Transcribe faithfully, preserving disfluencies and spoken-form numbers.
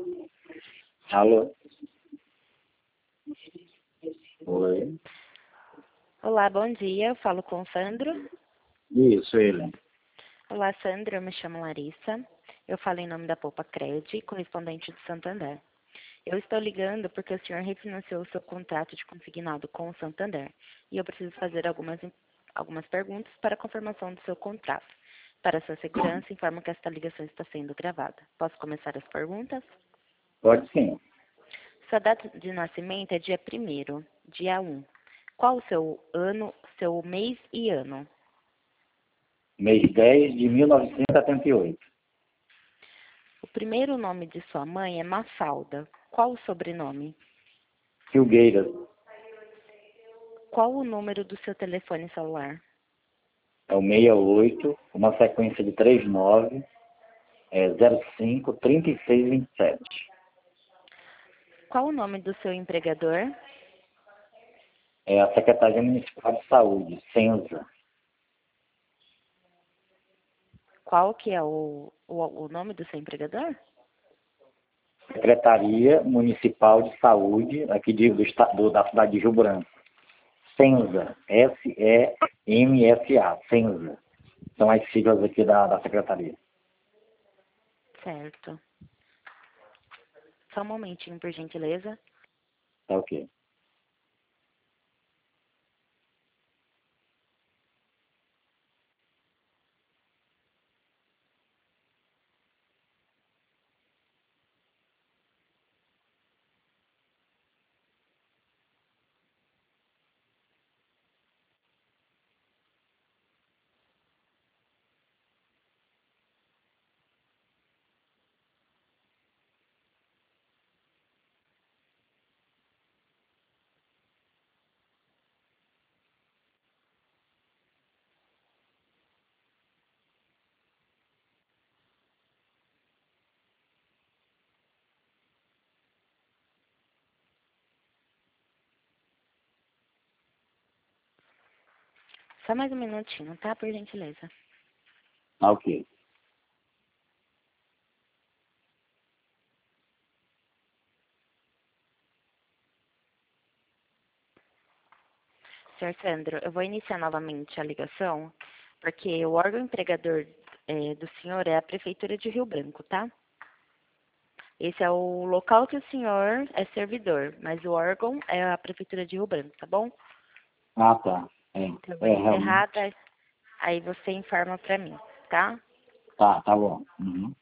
Alô? Oi. Olá, bom dia. Eu falo com o Sandro. Isso, ele. Olá, Sandro. Eu me chamo Larissa. Eu falo em nome da Poupa Cred, correspondente de Santander. Eu estou ligando porque o senhor refinanciou o seu contrato de consignado com o Santander e eu preciso fazer algumas, algumas perguntas para a confirmação do seu contrato. Para sua segurança, informo que esta ligação está sendo gravada. Posso começar as perguntas? Pode sim. Sua data de nascimento é dia primeiro, dia um. Qual o seu ano, seu mês e ano? Mês dez de mil novecentos e setenta e oito. O primeiro nome de sua mãe é Mafalda. Qual o sobrenome? Filgueiras. Qual o número do seu telefone celular? É o seis oito, uma sequência de trinta e nove, é zero cinco, trinta e seis, vinte e sete. Qual o nome do seu empregador? É a Secretaria Municipal de Saúde, Senza. Qual que é o, o, o nome do seu empregador? Secretaria Municipal de Saúde, aqui de, do, estado, da cidade de Rio Branco. Senza. S E M S A. Senza. São as siglas aqui da, da Secretaria. Certo. Só um momentinho, por gentileza. Tá ok. Só mais um minutinho, tá? Por gentileza. Tá ok. senhor Sandro, eu vou iniciar novamente a ligação, porque o órgão empregador é, do senhor é a Prefeitura de Rio Branco, tá? Esse é o local que o senhor é servidor, mas o órgão é a Prefeitura de Rio Branco, tá bom? Ah, tá. É, Então, eu vou é realmente. encerrar, tá? Aí você informa pra mim, tá? Tá, tá bom. Uhum.